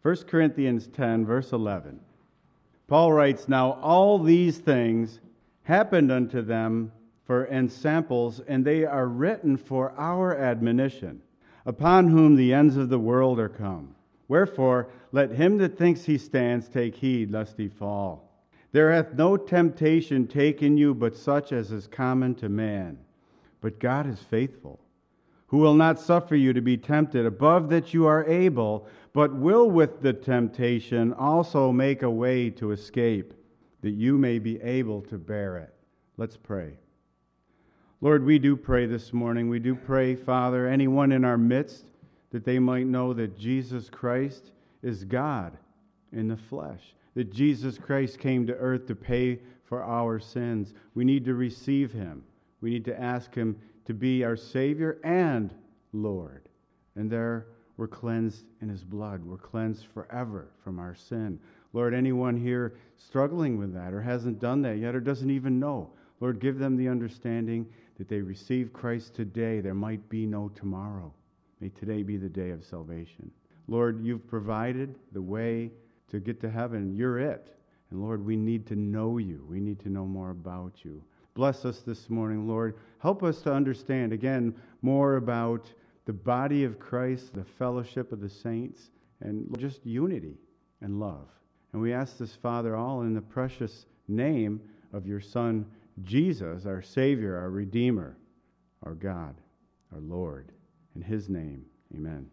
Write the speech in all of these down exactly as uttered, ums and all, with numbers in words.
First Corinthians ten, verse eleven. Paul writes, "Now all these things happened unto them for ensamples, and they are written for our admonition, upon whom the ends of the world are come. Wherefore, let him that thinks he stands take heed lest he fall. There hath no temptation taken you but such as is common to man. But God is faithful, who will not suffer you to be tempted above that you are able, but will with the temptation also make a way to escape, that you may be able to bear it." Let's pray. Lord, we do pray this morning. We do pray, Father, anyone in our midst, that they might know that Jesus Christ is God in the flesh, that Jesus Christ came to earth to pay for our sins. We need to receive him. We need to ask him to be our Savior and Lord. And there we're cleansed in his blood. We're cleansed forever from our sin. Lord, anyone here struggling with that or hasn't done that yet or doesn't even know, Lord, give them the understanding that they receive Christ today. There might be no tomorrow. May today be the day of salvation. Lord, you've provided the way to get to heaven. You're it. And Lord, we need to know you. We need to know more about you. Bless us this morning, Lord. Help us to understand, again, more about the body of Christ, the fellowship of the saints, and just unity and love. And we ask this, Father, all in the precious name of your Son, Jesus, our Savior, our Redeemer, our God, our Lord. In his name, amen.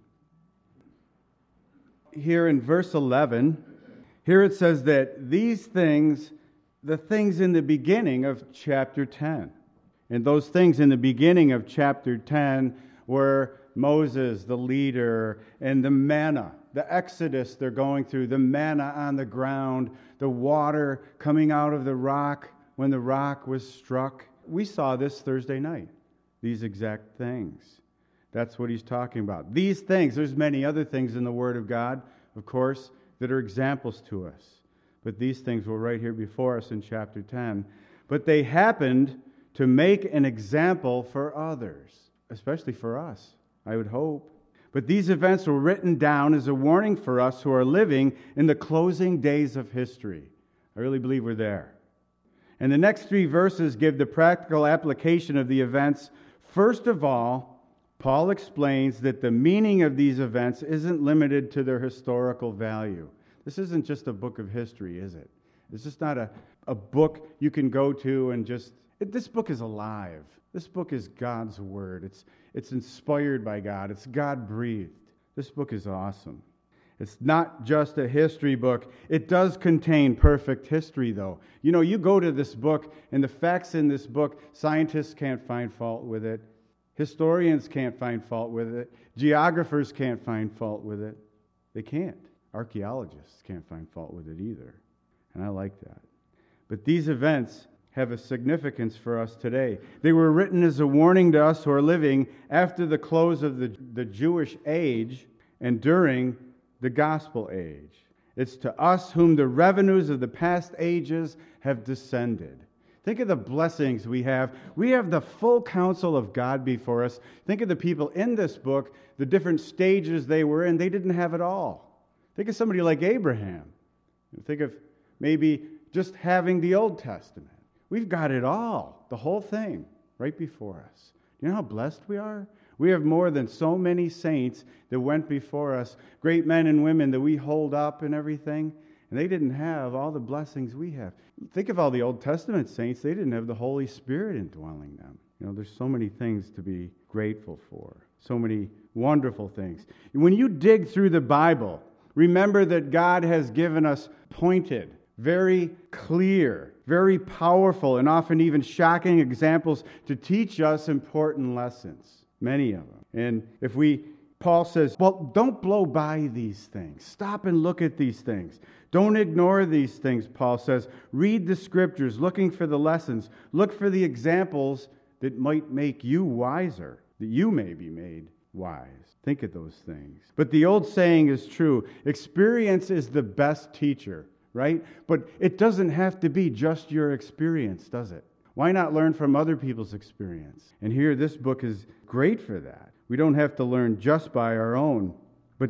Here in verse eleven, here it says that these things, the things in the beginning of chapter ten, and those things in the beginning of chapter ten were Moses, the leader, and the manna, the Exodus they're going through, the manna on the ground, the water coming out of the rock when the rock was struck. We saw this Thursday night, these exact things. That's what he's talking about. These things, there's many other things in the Word of God, of course, that are examples to us. But these things were right here before us in chapter ten. But they happened to make an example for others, especially for us, I would hope. But these events were written down as a warning for us who are living in the closing days of history. I really believe we're there. And the next three verses give the practical application of the events. First of all, Paul explains that the meaning of these events isn't limited to their historical value. This isn't just a book of history, is it? It's just not a, a book you can go to and just... It, this book is alive. This book is God's Word. It's, it's inspired by God. It's God-breathed. This book is awesome. It's not just a history book. It does contain perfect history, though. You know, you go to this book, and the facts in this book, scientists can't find fault with it. Historians can't find fault with it. Geographers can't find fault with it. They can't. Archaeologists can't find fault with it either. And I like that. But these events have a significance for us today. They were written as a warning to us who are living after the close of the, the Jewish age and during the gospel age. It's to us whom the revenues of the past ages have descended. Think of the blessings we have. We have the full counsel of God before us. Think of the people in this book, the different stages they were in. They didn't have it all. Think of somebody like Abraham. Think of maybe just having the Old Testament. We've got it all, the whole thing, right before us. Do you know how blessed we are? We have more than so many saints that went before us, great men and women that we hold up and everything, and they didn't have all the blessings we have. Think of all the Old Testament saints. They didn't have the Holy Spirit indwelling them. You know, there's so many things to be grateful for, so many wonderful things. When you dig through the Bible, remember that God has given us pointed, very clear, very powerful, and often even shocking examples to teach us important lessons, many of them. And if we, Paul says, well, don't blow by these things. Stop and look at these things. Don't ignore these things, Paul says. Read the scriptures, looking for the lessons. Look for the examples that might make you wiser, that you may be made wise. Think of those things. But the old saying is true. Experience is the best teacher, right? But it doesn't have to be just your experience, does it? Why not learn from other people's experience? And here, this book is great for that. We don't have to learn just by our own. But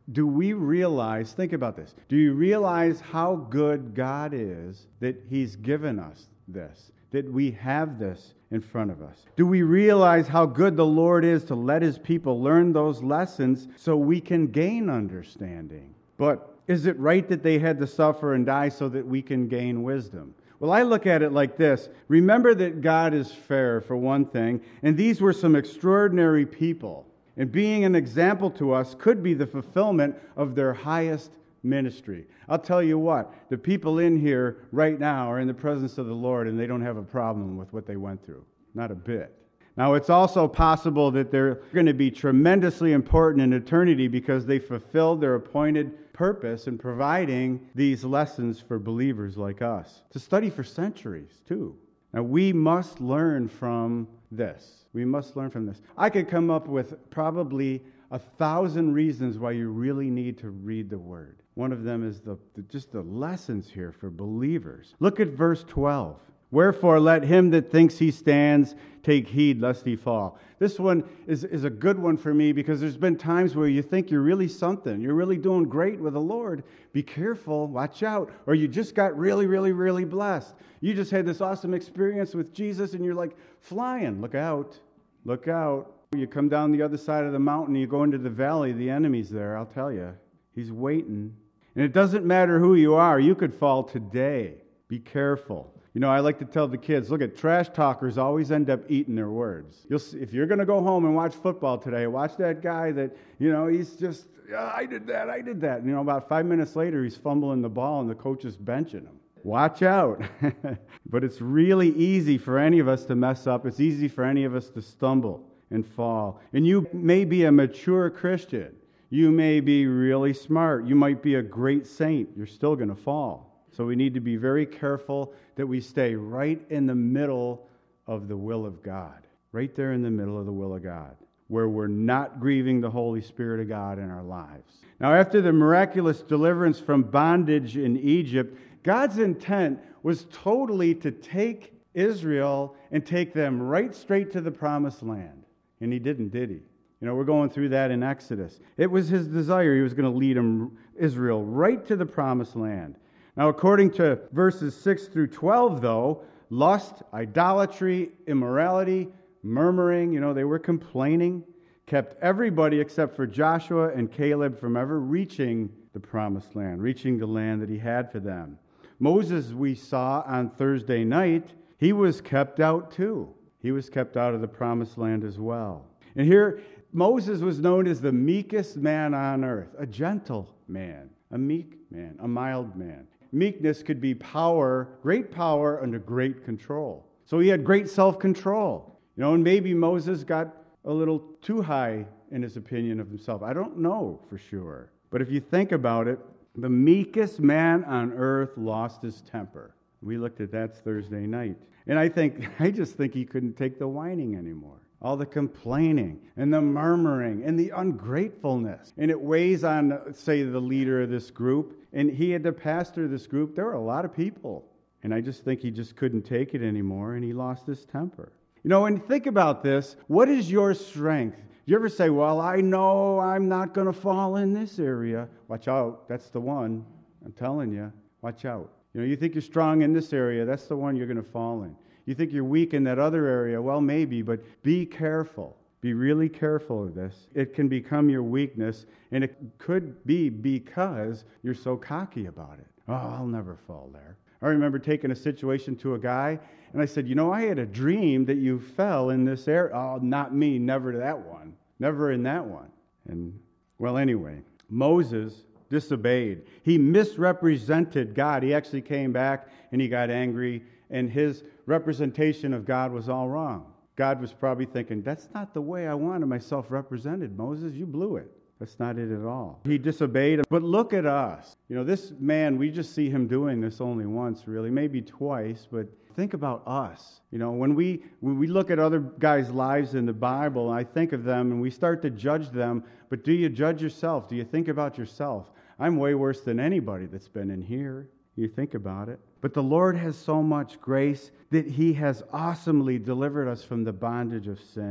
do we realize, think about this, do you realize how good God is that He's given us this, that we have this in front of us? Do we realize how good the Lord is to let His people learn those lessons so we can gain understanding? But is it right that they had to suffer and die so that we can gain wisdom? Well, I look at it like this. Remember that God is fair, for one thing, and these were some extraordinary people. And being an example to us could be the fulfillment of their highest ministry. I'll tell you what, the people in here right now are in the presence of the Lord, and they don't have a problem with what they went through. Not a bit. Now, it's also possible that they're going to be tremendously important in eternity because they fulfilled their appointed purpose in providing these lessons for believers like us to study for centuries, too. Now, we must learn from this. We must learn from this. I could come up with probably a thousand reasons why you really need to read the Word. One of them is the, the just the lessons here for believers. Look at verse twelve. Wherefore let him that thinks he stands take heed lest he fall. This one is, is a good one for me because there's been times where you think you're really something. You're really doing great with the Lord. Be careful. Watch out. Or you just got really, really, really blessed. You just had this awesome experience with Jesus and you're like flying. Look out. Look out. You come down the other side of the mountain, you go into the valley, the enemy's there, I'll tell you. He's waiting. And it doesn't matter who you are. You could fall today. Be careful. You know, I like to tell the kids, look at trash talkers always end up eating their words. You'll see, if you're going to go home and watch football today, watch that guy that, you know, he's just, yeah, I did that, I did that. And, you know, about five minutes later, he's fumbling the ball and the coach is benching him. Watch out. But it's really easy for any of us to mess up. It's easy for any of us to stumble and fall. And you may be a mature Christian. You may be really smart. You might be a great saint. You're still going to fall. So we need to be very careful that we stay right in the middle of the will of God. Right there in the middle of the will of God, where we're not grieving the Holy Spirit of God in our lives. Now, after the miraculous deliverance from bondage in Egypt, God's intent was totally to take Israel and take them right straight to the promised land. And He didn't, did He? You know, we're going through that in Exodus. It was His desire. He was going to lead them, Israel right to the promised land. Now, according to verses six through twelve, though, lust, idolatry, immorality, murmuring, you know, they were complaining, kept everybody except for Joshua and Caleb from ever reaching the promised land, reaching the land that He had for them. Moses, we saw on Thursday night, he was kept out too. He was kept out of the promised land as well. And here, Moses was known as the meekest man on earth, a gentle man, a meek man, a mild man. Meekness could be power, great power under great control. So he had great self-control. You know, and maybe Moses got a little too high in his opinion of himself. I don't know for sure. But if you think about it, the meekest man on earth lost his temper. We looked at that Thursday night. And I think, I just think he couldn't take the whining anymore. All the complaining and the murmuring and the ungratefulness. And it weighs on, say, the leader of this group. And he had to pastor this group. There were a lot of people. And I just think he just couldn't take it anymore, and he lost his temper. You know, and think about this. What is your strength? Do you ever say, well, I know I'm not going to fall in this area. Watch out. That's the one. I'm telling you. Watch out. You know, you think you're strong in this area. That's the one you're going to fall in. You think you're weak in that other area. Well, maybe, but be careful. Be really careful of this. It can become your weakness, and it could be because you're so cocky about it. Oh, I'll never fall there. I remember taking a situation to a guy, and I said, you know, I had a dream that you fell in this area. Oh, not me, never that one. Never in that one. And, well, anyway, Moses disobeyed. He misrepresented God. He actually came back, and he got angry, and his representation of God was all wrong. God was probably thinking, that's not the way I wanted myself represented, Moses. You blew it. That's not it at all. He disobeyed. But look at us. You know, this man, we just see him doing this only once, really, maybe twice, but think about us. You know, when we when we look at other guys' lives in the Bible, I think of them and we start to judge them, but do you judge yourself? Do you think about yourself? I'm way worse than anybody that's been in here. You think about it. But the Lord has so much grace that He has awesomely delivered us from the bondage of sin.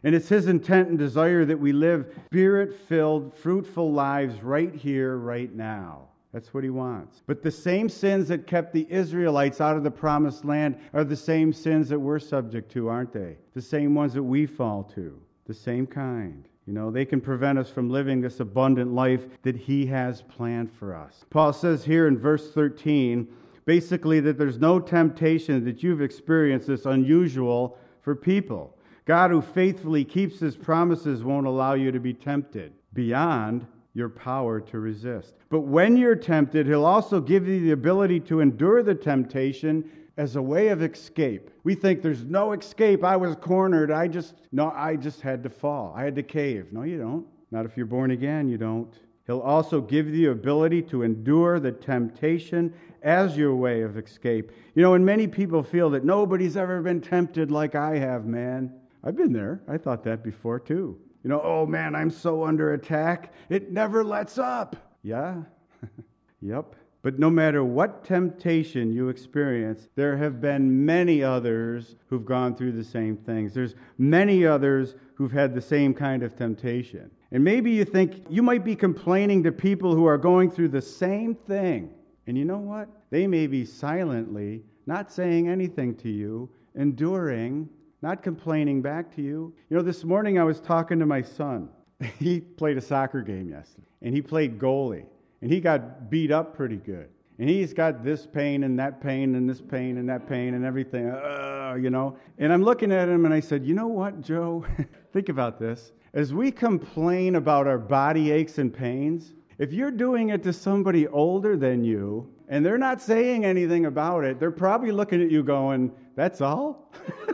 And it's His intent and desire that we live Spirit-filled, fruitful lives right here, right now. That's what He wants. But the same sins that kept the Israelites out of the promised land are the same sins that we're subject to, aren't they? The same ones that we fall to. The same kind. You know, they can prevent us from living this abundant life that He has planned for us. Paul says here in verse thirteen, basically that there's no temptation that you've experienced that's unusual for people. God, who faithfully keeps His promises, won't allow you to be tempted beyond your power to resist. But when you're tempted, He'll also give you the ability to endure the temptation as a way of escape. We think there's no escape. I was cornered. I just, no, I just had to fall. I had to cave. No, you don't. Not if you're born again, you don't. He'll also give you the ability to endure the temptation as your way of escape. You know, and many people feel that nobody's ever been tempted like I have, man. I've been there. I thought that before too. You know, oh man, I'm so under attack. It never lets up. Yeah. Yep. But no matter what temptation you experience, there have been many others who've gone through the same things. There's many others who've had the same kind of temptation. And maybe you think you might be complaining to people who are going through the same thing. And you know what? They may be silently not saying anything to you, enduring, not complaining back to you. You know, this morning I was talking to my son. He played a soccer game yesterday, and he played goalie, and he got beat up pretty good. And he's got this pain and that pain and this pain and that pain and everything, uh, you know. And I'm looking at him and I said, you know what, Joe? Think about this. As we complain about our body aches and pains, if you're doing it to somebody older than you and they're not saying anything about it, they're probably looking at you going, that's all?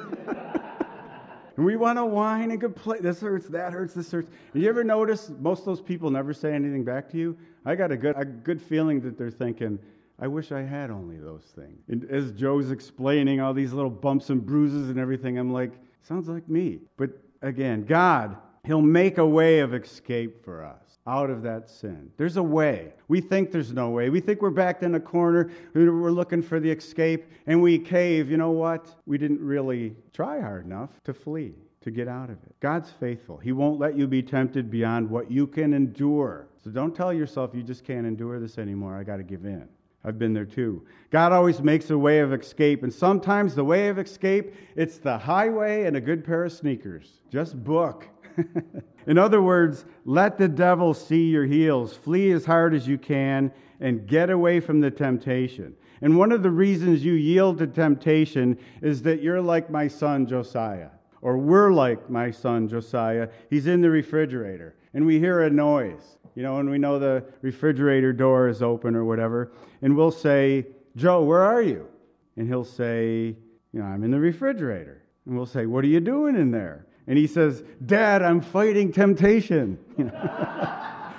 And we want to whine and complain. This hurts, that hurts, this hurts. And you ever notice most of those people never say anything back to you? I got a good a good feeling that they're thinking, I wish I had only those things. And as Joe's explaining all these little bumps and bruises and everything, I'm like, sounds like me. But again, God, He'll make a way of escape for us out of that sin. There's a way. We think there's no way. We think we're backed in a corner. We're looking for the escape, and we cave. You know what? We didn't really try hard enough to flee, to get out of it. God's faithful. He won't let you be tempted beyond what you can endure. So don't tell yourself you just can't endure this anymore. I got to give in. I've been there too. God always makes a way of escape, and sometimes the way of escape, it's the highway and a good pair of sneakers. Just book. In other words, let the devil see your heels. Flee as hard as you can and get away from the temptation. And one of the reasons you yield to temptation is that you're like my son Josiah, or we're like my son Josiah. He's in the refrigerator, and we hear a noise, you know, and we know the refrigerator door is open or whatever, and we'll say, Joe, where are you? And he'll say, you know, I'm in the refrigerator. And we'll say, what are you doing in there? And he says, Dad, I'm fighting temptation. You know?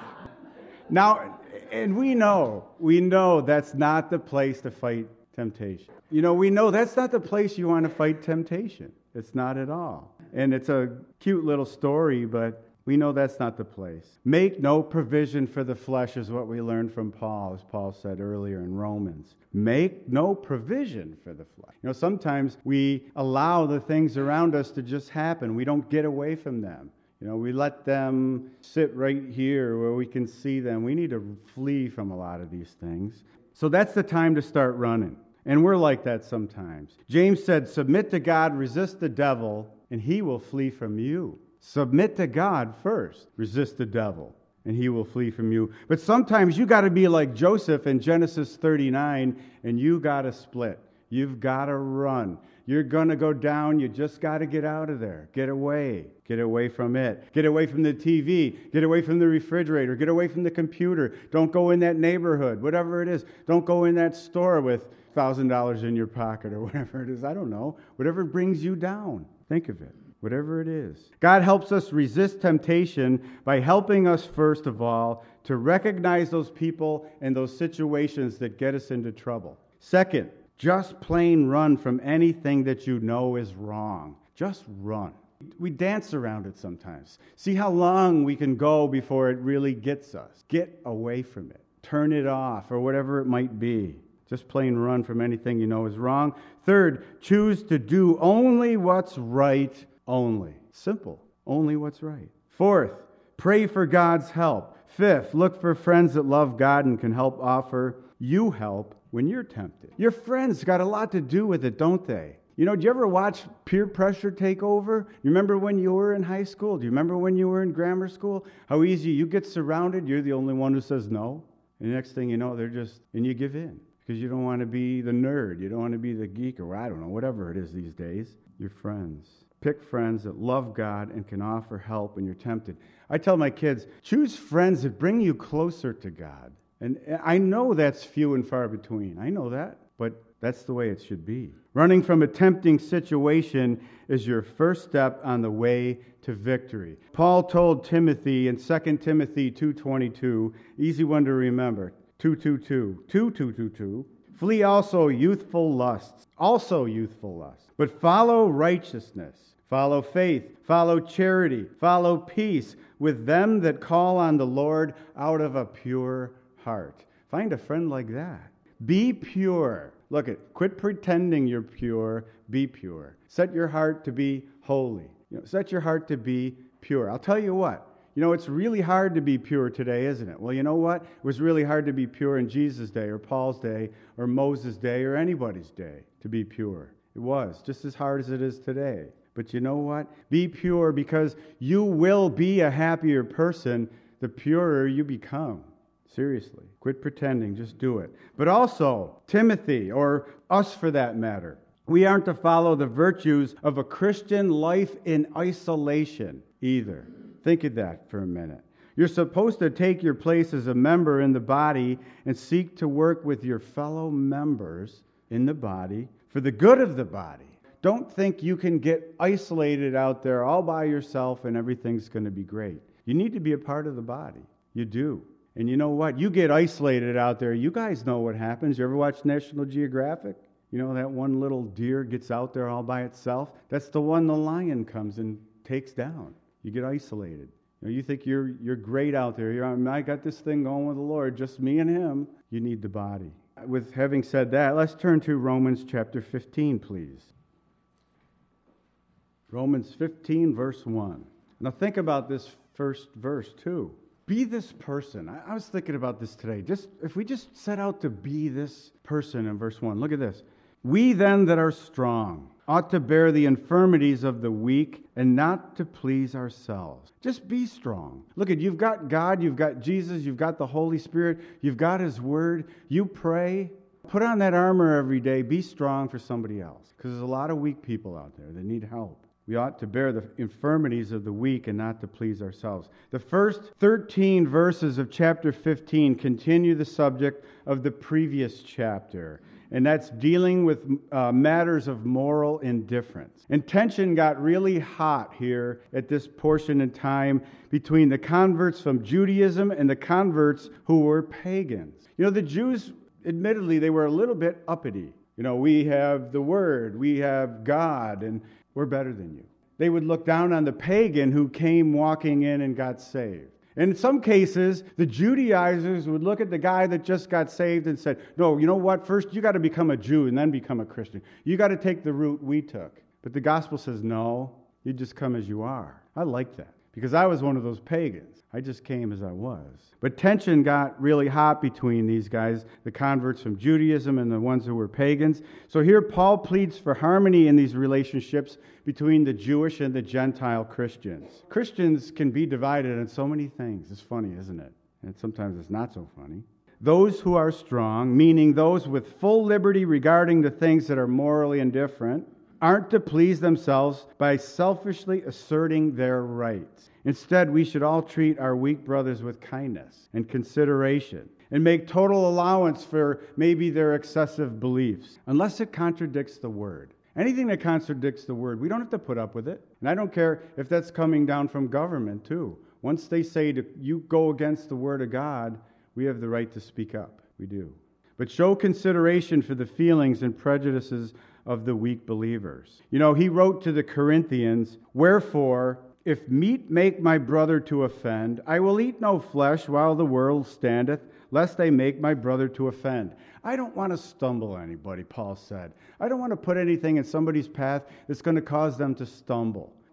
Now, and we know, we know that's not the place to fight temptation. You know, we know that's not the place you want to fight temptation. It's not at all. And it's a cute little story, but we know that's not the place. Make no provision for the flesh is what we learned from Paul, as Paul said earlier in Romans. Make no provision for the flesh. You know, sometimes we allow the things around us to just happen. We don't get away from them. You know, we let them sit right here where we can see them. We need to flee from a lot of these things. So that's the time to start running. And we're like that sometimes. James said, submit to God, resist the devil, and he will flee from you. Submit to God first. Resist the devil, and he will flee from you. But sometimes you got to be like Joseph in Genesis thirty-nine, and you got to split. You've got to run. You're going to go down. You just got to get out of there. Get away. Get away from it. Get away from the T V. Get away from the refrigerator. Get away from the computer. Don't go in that neighborhood, whatever it is. Don't go in that store with one thousand dollars in your pocket or whatever it is. I don't know. Whatever brings you down. Think of it. Whatever it is. God helps us resist temptation by helping us, first of all, to recognize those people and those situations that get us into trouble. Second, just plain run from anything that you know is wrong. Just run. We dance around it sometimes. See how long we can go before it really gets us. Get away from it. Turn it off, or whatever it might be. Just plain run from anything you know is wrong. Third, choose to do only what's right only. Simple. only what's right. Fourth, pray for God's help. Fifth, look for friends that love God and can help offer you help when you're tempted. Your friends got a lot to do with it, don't they? You know, do you ever watch peer pressure take over? You remember when you were in high school? Do you remember when you were in grammar school? How easy you get surrounded, you're the only one who says no. And the next thing you know, they're just, and you give in. Because you don't want to be the nerd. You don't want to be the geek, or I don't know, whatever it is these days. Your friends. Pick friends that love God and can offer help when you're tempted. I tell my kids, choose friends that bring you closer to God. And I know that's few and far between. I know that. But that's the way it should be. Running from a tempting situation is your first step on the way to victory. Paul told Timothy in Second Timothy two twenty-two, easy one to remember, two twenty-two, two twenty-two, flee also youthful lusts, also youthful lusts, but follow righteousness, follow faith, follow charity, follow peace with them that call on the Lord out of a pure heart. Find a friend like that. Be pure. Look at, quit pretending you're pure. Be pure. Set your heart to be holy. You know, set your heart to be pure. I'll tell you what. You know, it's really hard to be pure today, isn't it? Well, you know what? It was really hard to be pure in Jesus' day or Paul's day or Moses' day or anybody's day to be pure. It was just as hard as it is today. But you know what? Be pure because you will be a happier person the purer you become. Seriously. Quit pretending. Just do it. But also, Timothy, or us for that matter, we aren't to follow the virtues of a Christian life in isolation either. Think of that for a minute. You're supposed to take your place as a member in the body and seek to work with your fellow members in the body for the good of the body. Don't think you can get isolated out there all by yourself and everything's going to be great. You need to be a part of the body. You do. And you know what? You get isolated out there. You guys know what happens. You ever watch National Geographic? You know, that one little deer gets out there all by itself? That's the one the lion comes and takes down. You get isolated. You know, you think you're you're great out there. You're, I got this thing going with the Lord, just me and him. You need the body. With having said that, let's turn to Romans chapter fifteen, please. Romans fifteen, verse one. Now think about this first verse, too. Be this person. I, I was thinking about this today. Just if we just set out to be this person in verse one. Look at this. We then that are strong ought to bear the infirmities of the weak and not to please ourselves. Just be strong. Look at, you've got God, you've got Jesus, you've got the Holy Spirit, you've got His Word. You pray. Put on that armor every day. Be strong for somebody else. Because there's a lot of weak people out there that need help. We ought to bear the infirmities of the weak and not to please ourselves. The first thirteen verses of chapter fifteen continue the subject of the previous chapter, and that's dealing with uh, matters of moral indifference. And tension got really hot here at this portion in time between the converts from Judaism and the converts who were pagans. You know, the Jews, admittedly, they were a little bit uppity. You know, we have the Word, we have God, and we're better than you. They would look down on the pagan who came walking in and got saved. And in some cases, the Judaizers would look at the guy that just got saved and said, no, you know what? First, you got to become a Jew and then become a Christian. You got to take the route we took. But the gospel says, no, you just come as you are. I like that because I was one of those pagans. I just came as I was. But tension got really hot between these guys, the converts from Judaism and the ones who were pagans. So here Paul pleads for harmony in these relationships between the Jewish and the Gentile Christians. Christians can be divided in so many things. It's funny, isn't it? And sometimes it's not so funny. Those who are strong, meaning those with full liberty regarding the things that are morally indifferent, aren't to please themselves by selfishly asserting their rights. Instead, we should all treat our weak brothers with kindness and consideration and make total allowance for maybe their excessive beliefs, unless it contradicts the Word. Anything that contradicts the Word, we don't have to put up with it. And I don't care if that's coming down from government, too. Once they say to you go against the Word of God, we have the right to speak up. We do. But show consideration for the feelings and prejudices of the weak believers. You know, he wrote to the Corinthians, wherefore, if meat make my brother to offend, I will eat no flesh while the world standeth, lest they make my brother to offend. I don't want to stumble anybody, Paul said. I don't want to put anything in somebody's path that's going to cause them to stumble.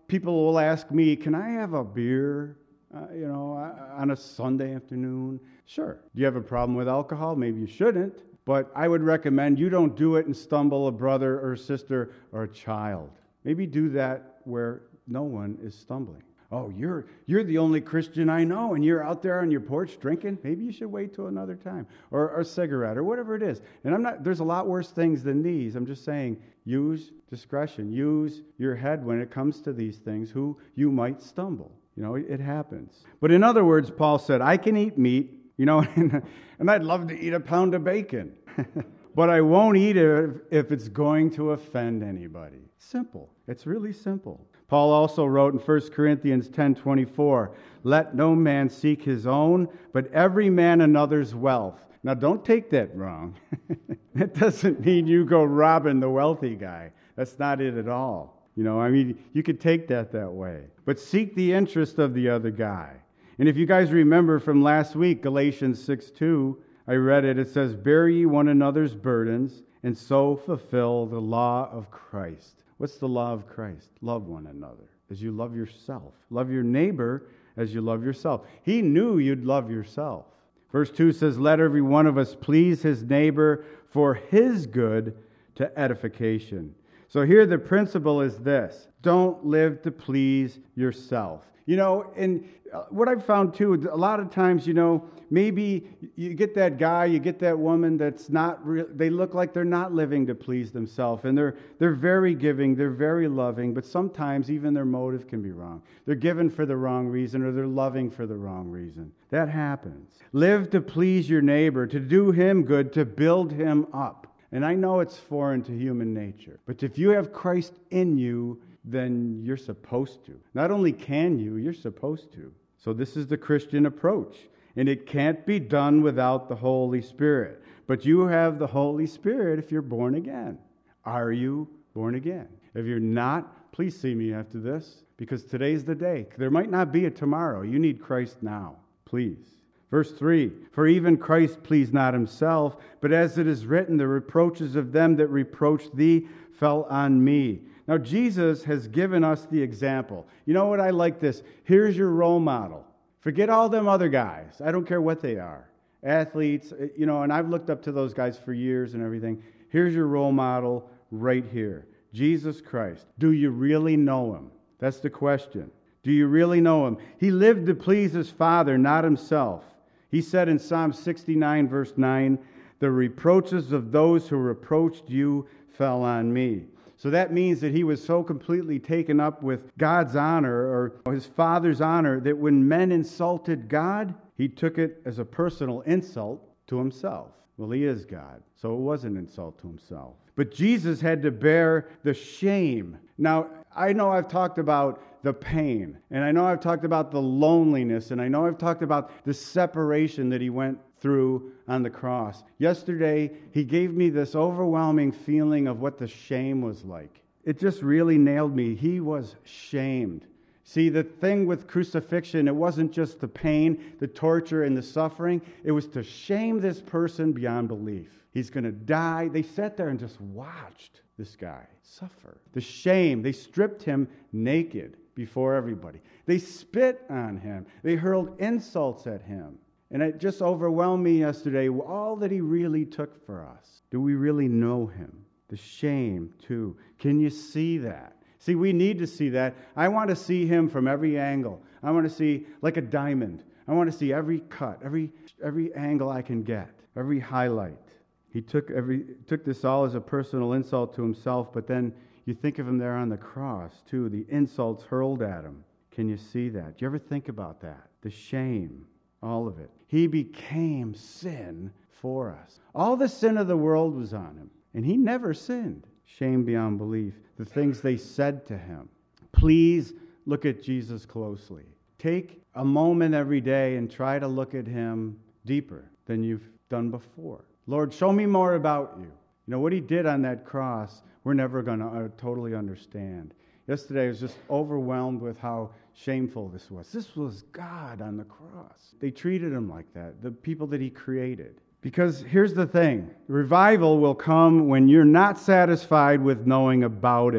people will ask me, can I have a beer, uh, you know, on a Sunday afternoon? Sure. Do you have a problem with alcohol? Maybe you shouldn't. But I would recommend you don't do it and stumble a brother or sister or a child. Maybe do that where no one is stumbling. Oh, you're you're the only Christian I know, and you're out there on your porch drinking? Maybe you should wait till another time. Or, or a cigarette, or whatever it is. And I'm not. There's a lot worse things than these. I'm just saying, use discretion. Use your head when it comes to these things, who you might stumble. You know, it, it happens. But in other words, Paul said, I can eat meat, you know, and, and I'd love to eat a pound of bacon. But I won't eat it if it's going to offend anybody. Simple. It's really simple. Paul also wrote in First Corinthians ten twenty-four, let no man seek his own, but every man another's wealth. Now, don't take that wrong. That doesn't mean you go robbing the wealthy guy. That's not it at all. You know, I mean, you could take that that way. But seek the interest of the other guy. And if you guys remember from last week, Galatians six two, I read it. It says, bear ye one another's burdens, and so fulfill the law of Christ. What's the law of Christ? Love one another as you love yourself. Love your neighbor as you love yourself. He knew you'd love yourself. Verse two says, let every one of us please his neighbor for his good to edification. So here the principle is this. Don't live to please yourself. You know, and what I've found too, a lot of times, you know, maybe you get that guy, you get that woman that's not, re- they look like they're not living to please themselves. And they're they're very giving, they're very loving, but sometimes even their motive can be wrong. They're given for the wrong reason, or they're loving for the wrong reason. That happens. Live to please your neighbor, to do him good, to build him up. And I know it's foreign to human nature, but if you have Christ in you, then you're supposed to. Not only can you, you're supposed to. So this is the Christian approach. And it can't be done without the Holy Spirit. But you have the Holy Spirit if you're born again. Are you born again? If you're not, please see me after this, because today's the day. There might not be a tomorrow. You need Christ now. Please. Verse three, for even Christ pleased not himself, but as it is written, the reproaches of them that reproached thee fell on me. Now, Jesus has given us the example. You know what? I like this. Here's your role model. Forget all them other guys. I don't care what they are. Athletes, you know, and I've looked up to those guys for years and everything. Here's your role model right here. Jesus Christ. Do you really know him? That's the question. Do you really know him? He lived to please his Father, not himself. He said in Psalm sixty-nine, verse nine, the reproaches of those who reproached you fell on me. So that means that he was so completely taken up with God's honor, or his Father's honor, that when men insulted God, he took it as a personal insult to himself. Well, he is God, so it was an insult to himself. But Jesus had to bear the shame. Now, I know I've talked about the pain, and I know I've talked about the loneliness, and I know I've talked about the separation that he went through on the cross. Yesterday, he gave me this overwhelming feeling of what the shame was like. It just really nailed me. He was shamed. See, the thing with crucifixion, it wasn't just the pain, the torture, and the suffering. It was to shame this person beyond belief. He's going to die. They sat there and just watched this guy suffer. The shame, they stripped him naked before everybody. They spit on him. They hurled insults at him. And it just overwhelmed me yesterday, all that he really took for us. Do we really know him? The shame, too. Can you see that? See, we need to see that. I want to see him from every angle. I want to see like a diamond. I want to see every cut, every every angle I can get, every highlight. He took every took this all as a personal insult to himself, but then you think of him there on the cross, too, the insults hurled at him. Can you see that? Do you ever think about that? The shame. All of it. He became sin for us. All the sin of the world was on him, and he never sinned. Shame beyond belief. The things they said to him. Please look at Jesus closely. Take a moment every day and try to look at him deeper than you've done before. Lord, show me more about you. You know, what he did on that cross, we're never going to uh, totally understand. Yesterday, I was just overwhelmed with how shameful this was. This was God on the cross. They treated him like that, the people that he created. Because here's the thing. Revival will come when you're not satisfied with knowing about him.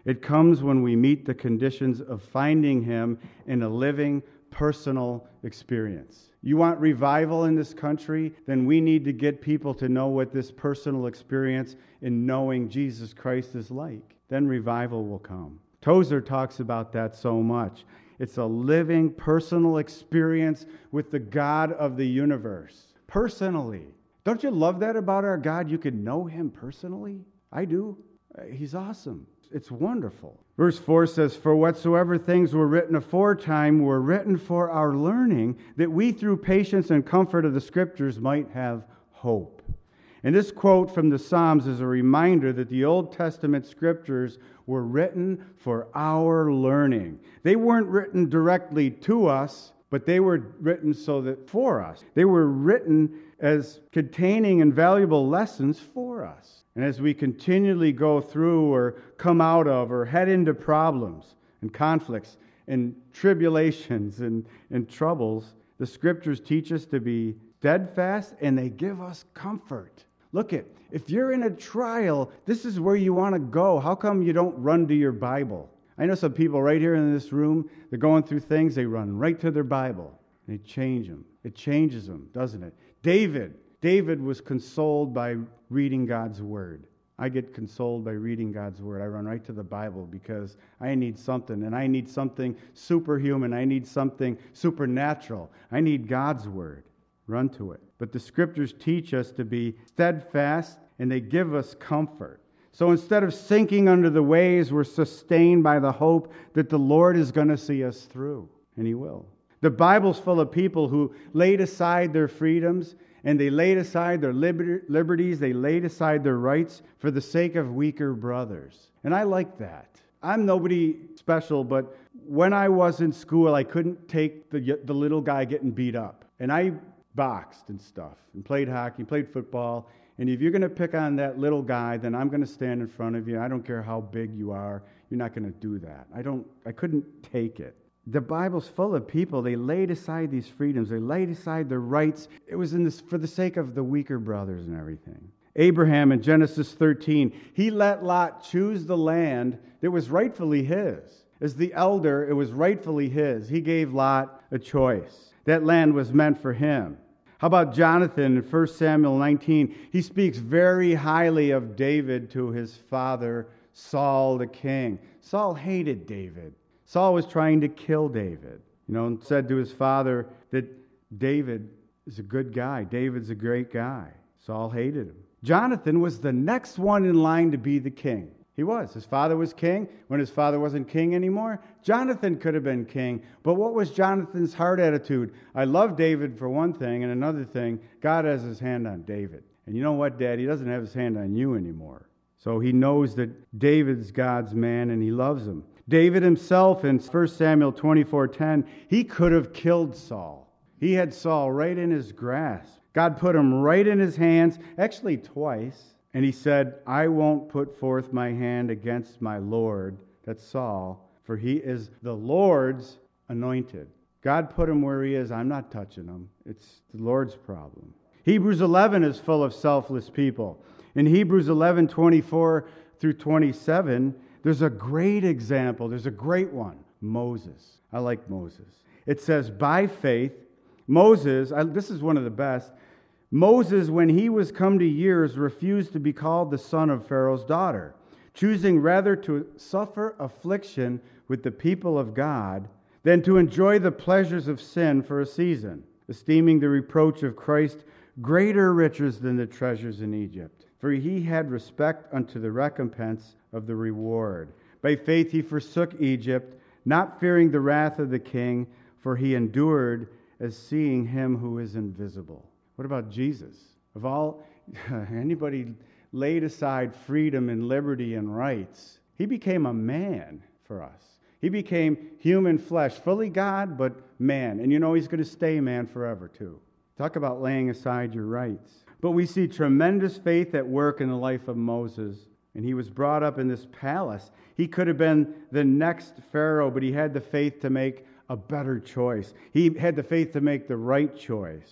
It comes when we meet the conditions of finding Him in a living, personal experience. You want revival in this country? Then we need to get people to know what this personal experience in knowing Jesus Christ is like. Then revival will come. Tozer talks about that so much. It's a living, personal experience with the God of the universe. Personally. Don't you love that about our God? You can know Him personally? I do. He's awesome. It's wonderful. Verse four says, "For whatsoever things were written aforetime were written for our learning, that we through patience and comfort of the Scriptures might have hope." And this quote from the Psalms is a reminder that the Old Testament Scriptures were written for our learning. They weren't written directly to us, but they were written so that for us. They were written as containing invaluable lessons for us. And as we continually go through or come out of or head into problems and conflicts and tribulations and, and troubles, the Scriptures teach us to be steadfast and they give us comfort. Look at, if you're in a trial, this is where you want to go. How come you don't run to your Bible? I know some people right here in this room, they're going through things, they run right to their Bible. They change them. It changes them, doesn't it? David, David was consoled by reading God's Word. I get consoled by reading God's Word. I run right to the Bible because I need something, and I need something superhuman. I need something supernatural. I need God's Word. Run to it. But the Scriptures teach us to be steadfast, and they give us comfort. So instead of sinking under the waves, we're sustained by the hope that the Lord is going to see us through, and He will. The Bible's full of people who laid aside their freedoms, and they laid aside their liberties, they laid aside their rights for the sake of weaker brothers. And I like that. I'm nobody special, but when I was in school, I couldn't take the, the little guy getting beat up. And I boxed and stuff, and played hockey, played football. And if you're going to pick on that little guy, then I'm going to stand in front of you. I don't care how big you are. You're not going to do that. I don't. I couldn't take it. The Bible's full of people. They laid aside these freedoms. They laid aside their rights. It was in this for the sake of the weaker brothers and everything. Abraham in Genesis thirteen, he let Lot choose the land that was rightfully his. As the elder, it was rightfully his. He gave Lot a choice. That land was meant for him. How about Jonathan in First Samuel nineteen? He speaks very highly of David to his father, Saul the king. Saul hated David. Saul was trying to kill David, you know, and said to his father that David is a good guy. David's a great guy. Saul hated him. Jonathan was the next one in line to be the king. He was. His father was king. When his father wasn't king anymore, Jonathan could have been king. But what was Jonathan's heart attitude? I love David for one thing, and another thing, God has his hand on David. And you know what, Dad? He doesn't have his hand on you anymore. So he knows that David's God's man, and he loves him. David himself in First Samuel twenty-four ten, he could have killed Saul. He had Saul right in his grasp. God put him right in his hands, actually twice. And he said, I won't put forth my hand against my Lord, that's Saul, for he is the Lord's anointed. God put him where he is. I'm not touching him. It's the Lord's problem. Hebrews eleven is full of selfless people. In Hebrews eleven twenty-four through twenty-seven, there's a great example. There's a great one. Moses. I like Moses. It says, by faith, Moses, I, this is one of the best, Moses, when he was come to years, refused to be called the son of Pharaoh's daughter, choosing rather to suffer affliction with the people of God than to enjoy the pleasures of sin for a season, esteeming the reproach of Christ greater riches than the treasures in Egypt. For he had respect unto the recompense of the reward. By faith he forsook Egypt, not fearing the wrath of the king, for he endured as seeing him who is invisible. What about Jesus? Of all, anybody laid aside freedom and liberty and rights, he became a man for us. He became human flesh, fully God, but man. And you know he's going to stay man forever too. Talk about laying aside your rights. But we see tremendous faith at work in the life of Moses. And he was brought up in this palace. He could have been the next Pharaoh, but he had the faith to make a better choice. He had the faith to make the right choice.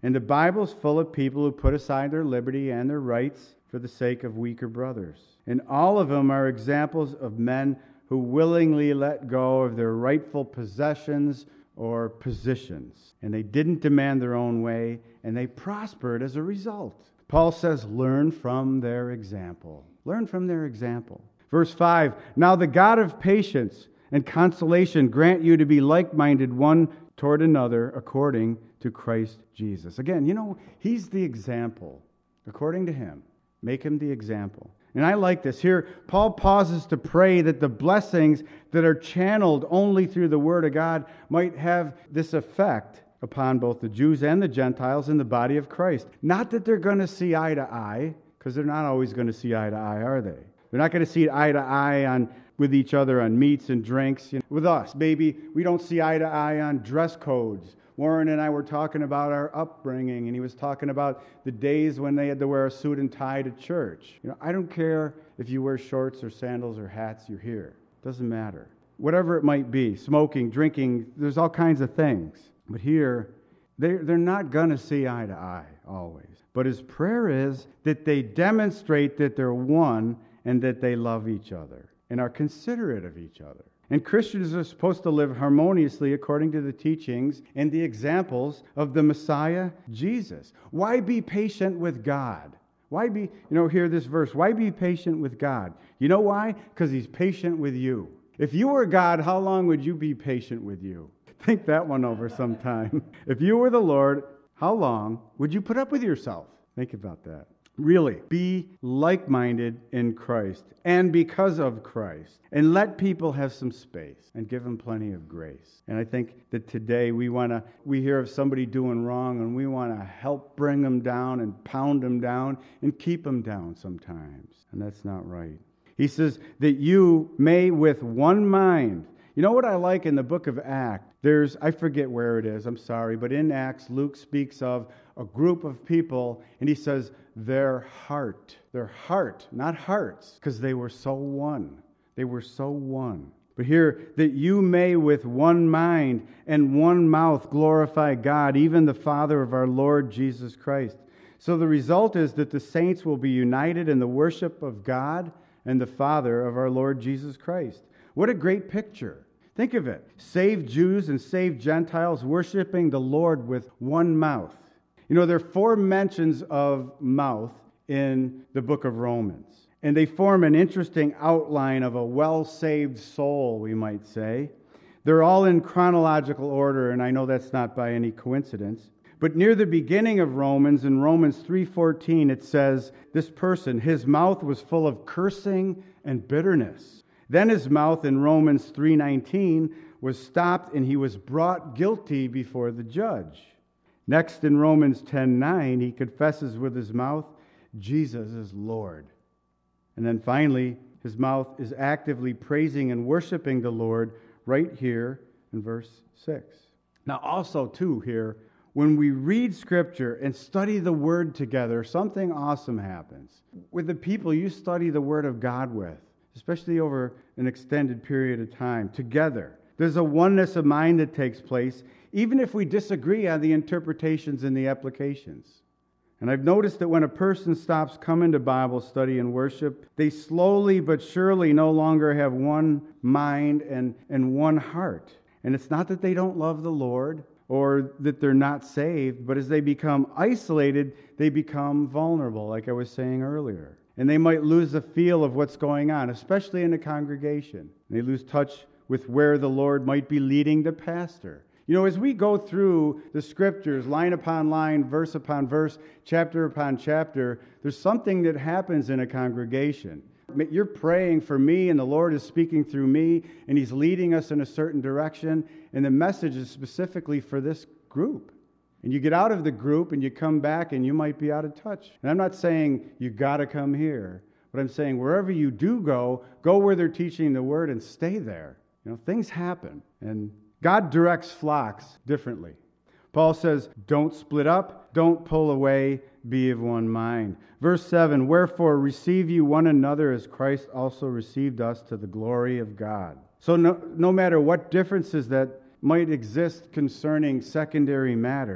And the Bible's full of people who put aside their liberty and their rights for the sake of weaker brothers. And all of them are examples of men who willingly let go of their rightful possessions or positions. And they didn't demand their own way, and they prospered as a result. Paul says, learn from their example. Learn from their example. Verse five, now the God of patience and consolation grant you to be like-minded one toward another according to Christ Jesus. Again, you know, he's the example. According to him, make him the example. And I like this. Here, Paul pauses to pray that the blessings that are channeled only through the Word of God might have this effect upon both the Jews and the Gentiles in the body of Christ. Not that they're going to see eye to eye, because they're not always going to see eye to eye, are they? They're not going to see eye to eye on with each other on meats and drinks. You know, with us, maybe we don't see eye to eye on dress codes. Warren and I were talking about our upbringing, and he was talking about the days when they had to wear a suit and tie to church. You know, I don't care if you wear shorts or sandals or hats, you're here. Doesn't matter. Whatever it might be, smoking, drinking, there's all kinds of things. But here, they're, they're not going to see eye to eye always. But his prayer is that they demonstrate that they're one and that they love each other and are considerate of each other. And Christians are supposed to live harmoniously according to the teachings and the examples of the Messiah, Jesus. Why be patient with God? Why be, you know, hear this verse. Why be patient with God? You know why? Because he's patient with you. If you were God, how long would you be patient with you? Think that one over sometime. If you were the Lord, how long would you put up with yourself? Think about that. Really, be like-minded in Christ and because of Christ. And let people have some space and give them plenty of grace. And I think that today we want to, we hear of somebody doing wrong and we want to help bring them down and pound them down and keep them down sometimes. And that's not right. He says that you may with one mind. You know what I like in the book of Acts? There's, I forget where it is, I'm sorry, but in Acts, Luke speaks of a group of people, and he says, their heart, their heart, not hearts, because they were so one. They were so one. But here, that you may with one mind and one mouth glorify God, even the Father of our Lord Jesus Christ. So the result is that the saints will be united in the worship of God and the Father of our Lord Jesus Christ. What a great picture. Think of it. Saved Jews and saved Gentiles worshiping the Lord with one mouth. You know, there are four mentions of mouth in the book of Romans. And they form an interesting outline of a well-saved soul, we might say. They're all in chronological order, and I know that's not by any coincidence. But near the beginning of Romans, in Romans three fourteen, it says, this person, his mouth was full of cursing and bitterness. Then his mouth in Romans three nineteen was stopped and he was brought guilty before the judge. Next in Romans ten nine, he confesses with his mouth, Jesus is Lord. And then finally, his mouth is actively praising and worshiping the Lord right here in verse six. Now also too here, when we read Scripture and study the Word together, something awesome happens. With the people you study the Word of God with, especially over an extended period of time, together. There's a oneness of mind that takes place, even if we disagree on the interpretations and the applications. And I've noticed that when a person stops coming to Bible study and worship, they slowly but surely no longer have one mind and, and one heart. And it's not that they don't love the Lord or that they're not saved, but as they become isolated, they become vulnerable, like I was saying earlier. And they might lose the feel of what's going on, especially in a congregation. They lose touch with where the Lord might be leading the pastor. You know, as we go through the Scriptures, line upon line, verse upon verse, chapter upon chapter, there's something that happens in a congregation. You're praying for me, and the Lord is speaking through me, and He's leading us in a certain direction, and the message is specifically for this group. And you get out of the group and you come back and you might be out of touch. And I'm not saying you got to come here, but I'm saying wherever you do go, go where they're teaching the Word and stay there. You know, things happen, and God directs flocks differently. Paul says, don't split up, don't pull away, be of one mind. Verse seven, wherefore receive you one another as Christ also received us to the glory of God. So no, no matter what differences that might exist concerning secondary matters,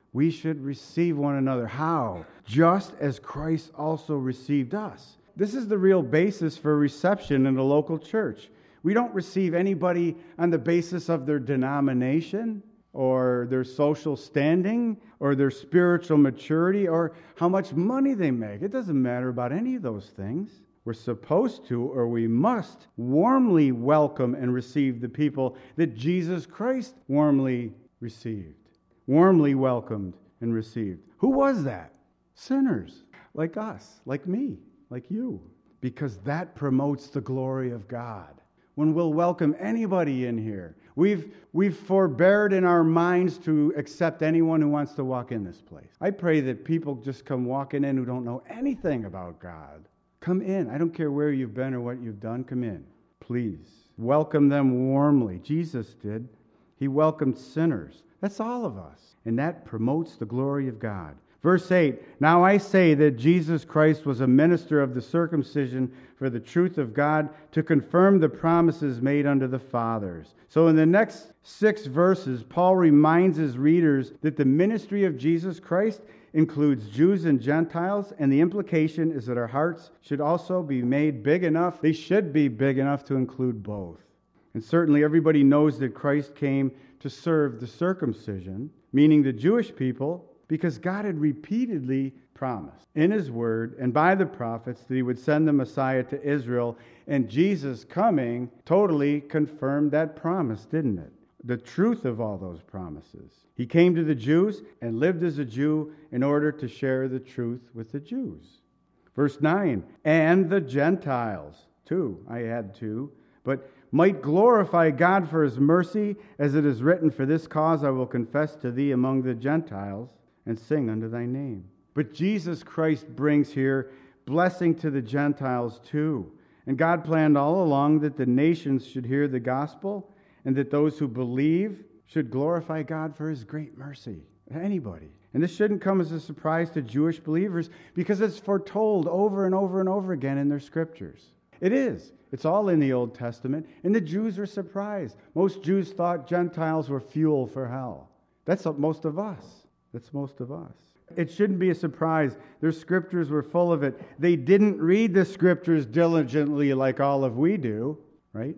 We should receive one another. How? Just as Christ also received us. This is the real basis for reception in the local church. We don't receive anybody on the basis of their denomination or their social standing or their spiritual maturity or how much money they make. It doesn't matter about any of those things. We're supposed to, or we must, warmly welcome and receive the people that Jesus Christ warmly received, warmly welcomed and received. Who was that? Sinners, like us, like me, like you, because that promotes the glory of God. When we'll welcome anybody in here, we've we've forbeared in our minds to accept anyone who wants to walk in this place. I pray that people just come walking in who don't know anything about God. Come in. I don't care where you've been or what you've done. Come in, please. Welcome them warmly. Jesus did. He welcomed sinners. That's all of us. And that promotes the glory of God. Verse eight, now I say that Jesus Christ was a minister of the circumcision for the truth of God to confirm the promises made unto the fathers. So in the next six verses, Paul reminds his readers that the ministry of Jesus Christ includes Jews and Gentiles, and the implication is that our hearts should also be made big enough. They should be big enough to include both. And certainly everybody knows that Christ came to serve the circumcision, meaning the Jewish people, because God had repeatedly promised in His Word and by the prophets that He would send the Messiah to Israel, and Jesus coming totally confirmed that promise, didn't it? The truth of all those promises. He came to the Jews and lived as a Jew in order to share the truth with the Jews. Verse nine, and the Gentiles, too, I had two, but might glorify God for His mercy, as it is written, for this cause I will confess to thee among the Gentiles, and sing unto thy name. But Jesus Christ brings here blessing to the Gentiles too. And God planned all along that the nations should hear the gospel, and that those who believe should glorify God for His great mercy. Anybody. And this shouldn't come as a surprise to Jewish believers, because it's foretold over and over and over again in their scriptures. It is. It's all in the Old Testament. And the Jews were surprised. Most Jews thought Gentiles were fuel for hell. That's most of us. That's most of us. It shouldn't be a surprise. Their scriptures were full of it. They didn't read the scriptures diligently like all of we do, right?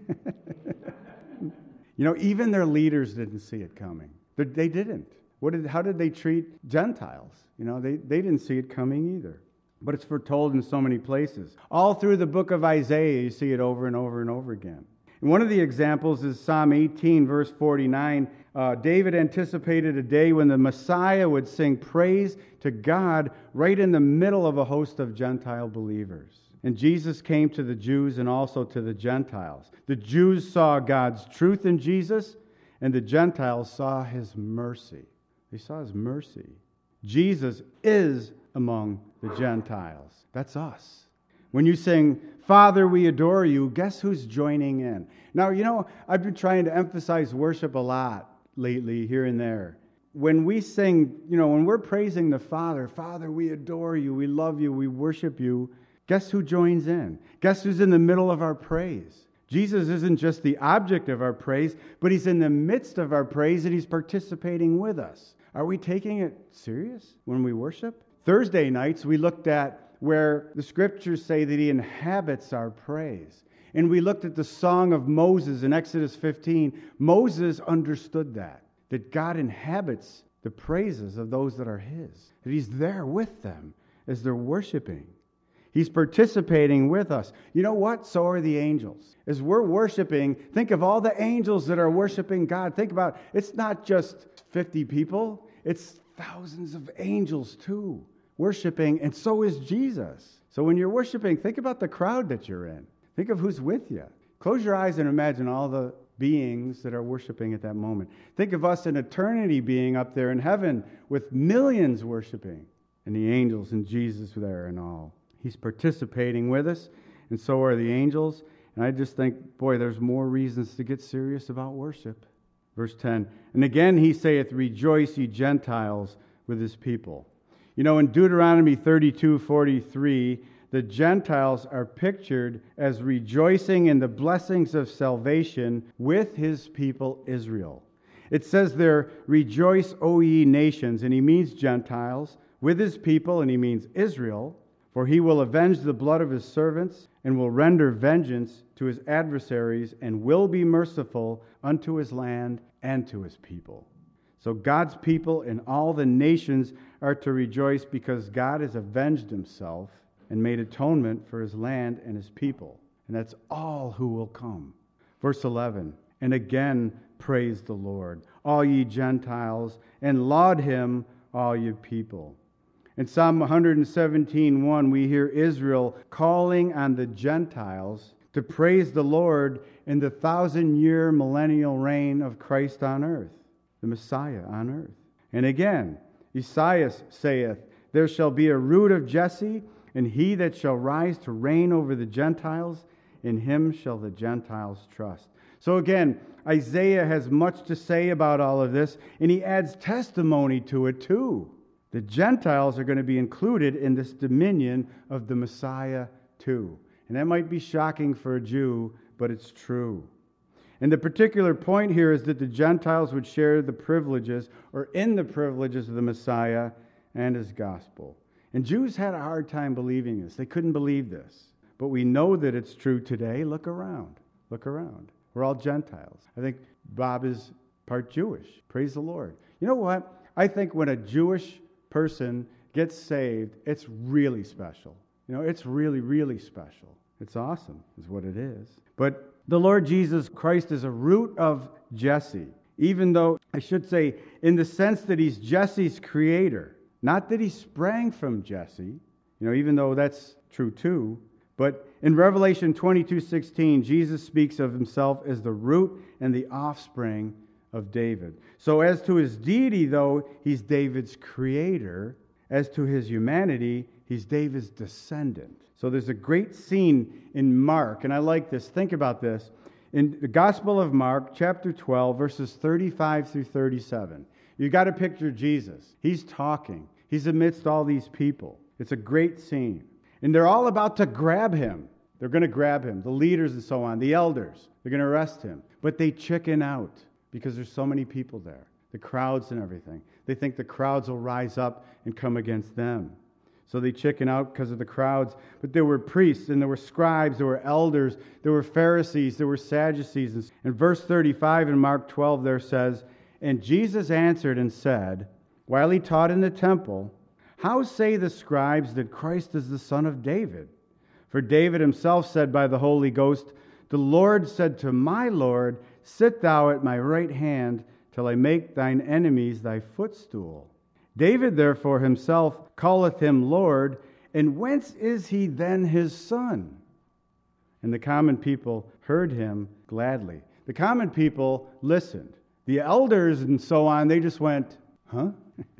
You know, even their leaders didn't see it coming. They didn't. What did? How did they treat Gentiles? You know, they, they didn't see it coming either. But it's foretold in so many places. All through the book of Isaiah, you see it over and over and over again. And one of the examples is Psalm eighteen, verse forty-nine. Uh, David anticipated a day when the Messiah would sing praise to God right in the middle of a host of Gentile believers. And Jesus came to the Jews and also to the Gentiles. The Jews saw God's truth in Jesus, and the Gentiles saw His mercy. They saw His mercy. Jesus is among the Gentiles. That's us. When you sing, Father, we adore you, guess who's joining in? Now, you know, I've been trying to emphasize worship a lot lately, here and there. When we sing, you know, when we're praising the Father, Father, we adore you, we love you, we worship you, guess who joins in? Guess who's in the middle of our praise? Jesus isn't just the object of our praise, but He's in the midst of our praise and He's participating with us. Are we taking it serious when we worship? Thursday nights, we looked at where the scriptures say that He inhabits our praise. And we looked at the song of Moses in Exodus fifteen. Moses understood that, that God inhabits the praises of those that are His, that He's there with them as they're worshiping. He's participating with us. You know what? So are the angels. As we're worshiping, think of all the angels that are worshiping God. Think about it. It's not just fifty people. It's thousands of angels too, worshiping, and so is Jesus. So when you're worshiping, think about the crowd that you're in. Think of who's with you. Close your eyes and imagine all the beings that are worshiping at that moment. Think of us in eternity being up there in heaven with millions worshiping, and the angels and Jesus there and all. He's participating with us, and so are the angels. And I just think, boy, there's more reasons to get serious about worship. Verse ten, and again He saith, rejoice, ye Gentiles, with His people. You know, in Deuteronomy thirty-two forty-three, the Gentiles are pictured as rejoicing in the blessings of salvation with His people Israel. It says there, rejoice, O ye nations, and he means Gentiles, with his people, and he means Israel, for he will avenge the blood of his servants, and will render vengeance to his adversaries, and will be merciful unto his land and to his people. So God's people and all the nations are to rejoice because God has avenged himself and made atonement for his land and his people. And that's all who will come. Verse eleven, and again praise the Lord, all ye Gentiles, and laud him, all ye people. In Psalm one seventeen, one, we hear Israel calling on the Gentiles to praise the Lord in the thousand-year millennial reign of Christ on earth, the Messiah on earth. And again, Esaias saith, there shall be a root of Jesse, and he that shall rise to reign over the Gentiles, in him shall the Gentiles trust. So again, Isaiah has much to say about all of this, and he adds testimony to it too. The Gentiles are going to be included in this dominion of the Messiah too. And that might be shocking for a Jew, but it's true. And the particular point here is that the Gentiles would share the privileges, or in the privileges of the Messiah and his gospel. And Jews had a hard time believing this. They couldn't believe this. But we know that it's true today. Look around. Look around. We're all Gentiles. I think Bob is part Jewish. Praise the Lord. You know what? I think when a Jewish person gets saved, it's really special. You know, it's really, really special. It's awesome, is what it is. But the Lord Jesus Christ is a root of Jesse, even though, I should say, in the sense that he's Jesse's creator. Not that he sprang from Jesse, you know, even though that's true too. But in Revelation twenty-two sixteen, Jesus speaks of himself as the root and the offspring of David. So as to his deity, though, he's David's creator. As to his humanity, he's David's descendant. So there's a great scene in Mark, and I like this. Think about this. In the Gospel of Mark, chapter twelve, verses thirty-five through thirty-seven. You've got to picture Jesus. He's talking. He's amidst all these people. It's a great scene. And they're all about to grab him. They're going to grab him. The leaders and so on, the elders. They're going to arrest him. But they chicken out because there's so many people there. The crowds and everything. They think the crowds will rise up and come against them. So they chicken out because of the crowds. But there were priests and there were scribes, there were elders, there were Pharisees, there were Sadducees. And verse thirty-five in Mark twelve there says, and Jesus answered and said, while he taught in the temple, how say the scribes that Christ is the son of David? For David himself said by the Holy Ghost, the Lord said to my Lord, sit thou at my right hand till I make thine enemies thy footstool. David therefore himself calleth him Lord, and whence is he then his son? And the common people heard him gladly. The common people listened. The elders and so on, they just went, huh?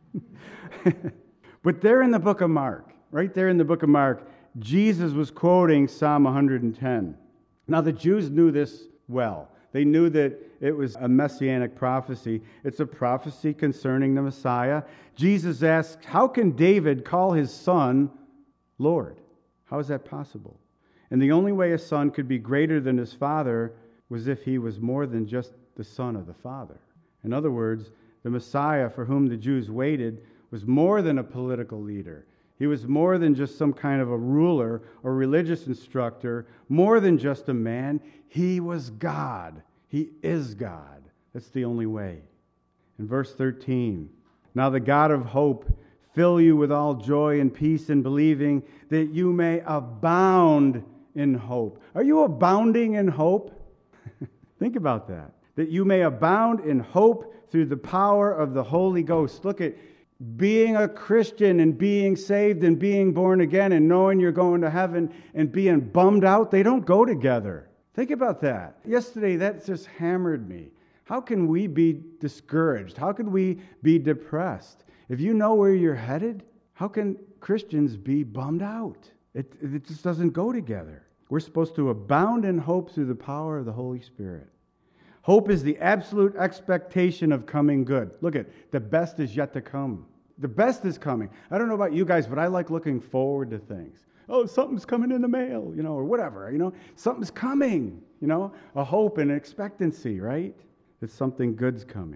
But there in the book of Mark, right there in the book of Mark, Jesus was quoting Psalm one ten. Now the Jews knew this well. They knew that it was a messianic prophecy. It's a prophecy concerning the Messiah. Jesus asks, how can David call his son Lord? How is that possible? And the only way a son could be greater than his father was if he was more than just the son of the Father. In other words, the Messiah for whom the Jews waited was more than a political leader. He was more than just some kind of a ruler or religious instructor, more than just a man. He was God. He is God. That's the only way. In verse thirteen, now the God of hope fill you with all joy and peace in believing, that you may abound in hope. Are you abounding in hope? Think about that. That you may abound in hope through the power of the Holy Ghost. Look at being a Christian and being saved and being born again and knowing you're going to heaven and being bummed out. They don't go together. Think about that. Yesterday, that just hammered me. How can we be discouraged? How can we be depressed? If you know where you're headed, how can Christians be bummed out? It, it just doesn't go together. We're supposed to abound in hope through the power of the Holy Spirit. Hope is the absolute expectation of coming good. Look at, the best is yet to come. The best is coming. I don't know about you guys, but I like looking forward to things. Oh, something's coming in the mail, you know, or whatever, you know. Something's coming, you know. A hope and expectancy, right? That something good's coming.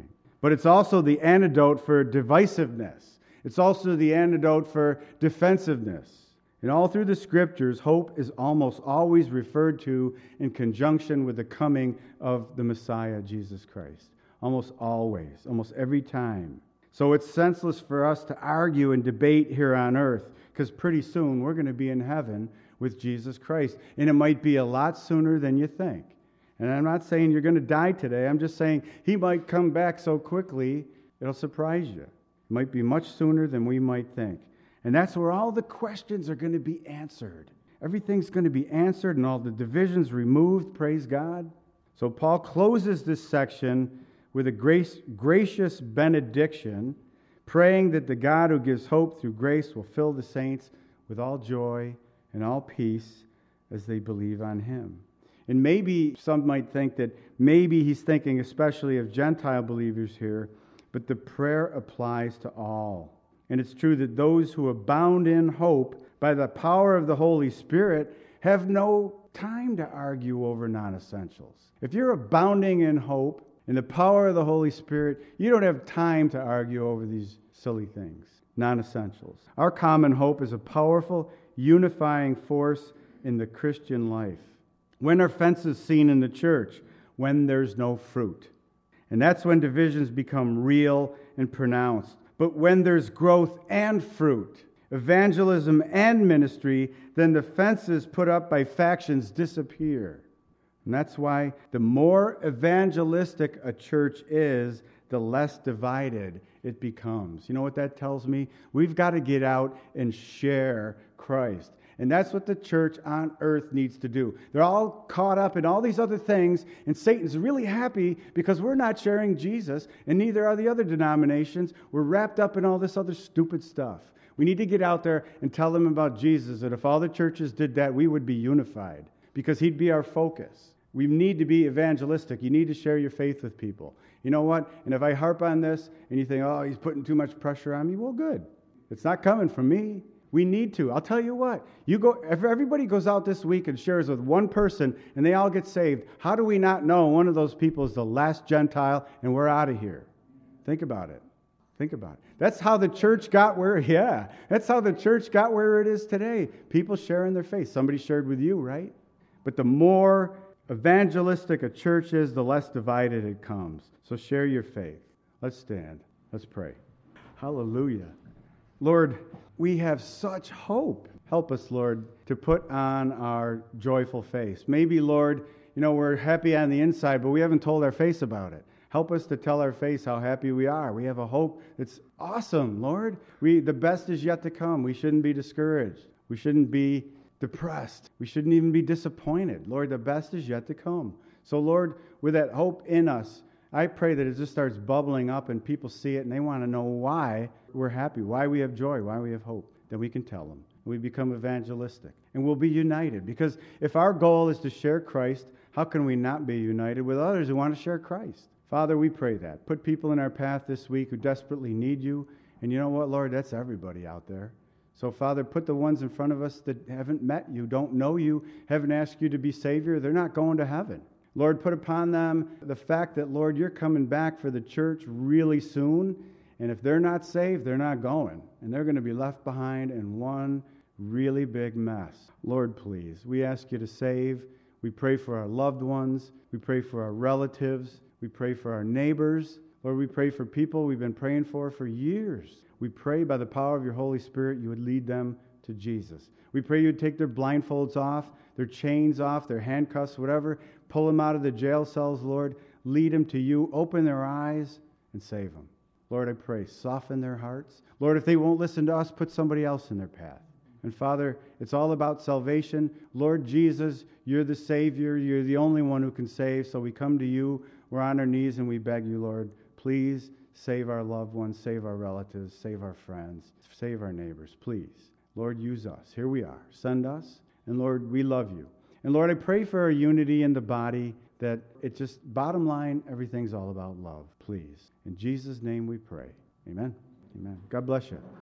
But it's also the antidote for divisiveness. It's also the antidote for defensiveness. And all through the Scriptures, hope is almost always referred to in conjunction with the coming of the Messiah, Jesus Christ. Almost always, almost every time. So it's senseless for us to argue and debate here on earth, because pretty soon we're going to be in heaven with Jesus Christ. And it might be a lot sooner than you think. And I'm not saying you're going to die today. I'm just saying He might come back so quickly, it'll surprise you. It might be much sooner than we might think. And that's where all the questions are going to be answered. Everything's going to be answered and all the divisions removed, praise God. So Paul closes this section with a grace, gracious benediction, praying that the God who gives hope through grace will fill the saints with all joy and all peace as they believe on Him. And maybe some might think that maybe he's thinking especially of Gentile believers here, but the prayer applies to all. And it's true that those who abound in hope by the power of the Holy Spirit have no time to argue over non-essentials. If you're abounding in hope in the power of the Holy Spirit, you don't have time to argue over these silly things, non-essentials. Our common hope is a powerful, unifying force in the Christian life. When are fences seen in the church? When there's no fruit. And that's when divisions become real and pronounced. But when there's growth and fruit, evangelism and ministry, then the fences put up by factions disappear. And that's why the more evangelistic a church is, the less divided it becomes. You know what that tells me? We've got to get out and share Christ. And that's what the church on earth needs to do. They're all caught up in all these other things, and Satan's really happy because we're not sharing Jesus, and neither are the other denominations. We're wrapped up in all this other stupid stuff. We need to get out there and tell them about Jesus, that if all the churches did that, we would be unified, because He'd be our focus. We need to be evangelistic. You need to share your faith with people. You know what? And if I harp on this, and you think, oh, he's putting too much pressure on me, well, good. It's not coming from me. We need to. I'll tell you what. You go. If everybody goes out this week and shares with one person and they all get saved, how do we not know one of those people is the last Gentile and we're out of here? Think about it. Think about it. That's how the church got where, yeah, that's how the church got where it is today. People sharing their faith. Somebody shared with you, right? But the more evangelistic a church is, the less divided it comes. So share your faith. Let's stand. Let's pray. Hallelujah. Lord, we have such hope. Help us, Lord, to put on our joyful face. Maybe, Lord, you know, we're happy on the inside, but we haven't told our face about it. Help us to tell our face how happy we are. We have a hope that's awesome, Lord. We the best is yet to come. We shouldn't be discouraged. We shouldn't be depressed. We shouldn't even be disappointed. Lord, the best is yet to come. So, Lord, with that hope in us, I pray that it just starts bubbling up and people see it and they want to know why we're happy, why we have joy, why we have hope. Then we can tell them. We become evangelistic. And we'll be united. Because if our goal is to share Christ, how can we not be united with others who want to share Christ? Father, we pray that. Put people in our path this week who desperately need you. And you know what, Lord? That's everybody out there. So, Father, put the ones in front of us that haven't met you, don't know you, haven't asked you to be Savior. They're not going to heaven. Lord, put upon them the fact that, Lord, you're coming back for the church really soon. And if they're not saved, they're not going. And they're going to be left behind in one really big mess. Lord, please, we ask you to save. We pray for our loved ones. We pray for our relatives. We pray for our neighbors. Lord, we pray for people we've been praying for for years. We pray by the power of your Holy Spirit you would lead them to Jesus. We pray you would take their blindfolds off, their chains off, their handcuffs, whatever. Pull them out of the jail cells, Lord. Lead them to you. Open their eyes and save them. Lord, I pray, soften their hearts. Lord, if they won't listen to us, put somebody else in their path. And Father, it's all about salvation. Lord Jesus, you're the Savior. You're the only one who can save. So we come to you. We're on our knees and we beg you, Lord, please save our loved ones, save our relatives, save our friends, save our neighbors, please. Lord, use us. Here we are. Send us. And Lord, we love you. And Lord, I pray for our unity in the body, that it just, bottom line, everything's all about love, please. In Jesus' name we pray. Amen. Amen. God bless you.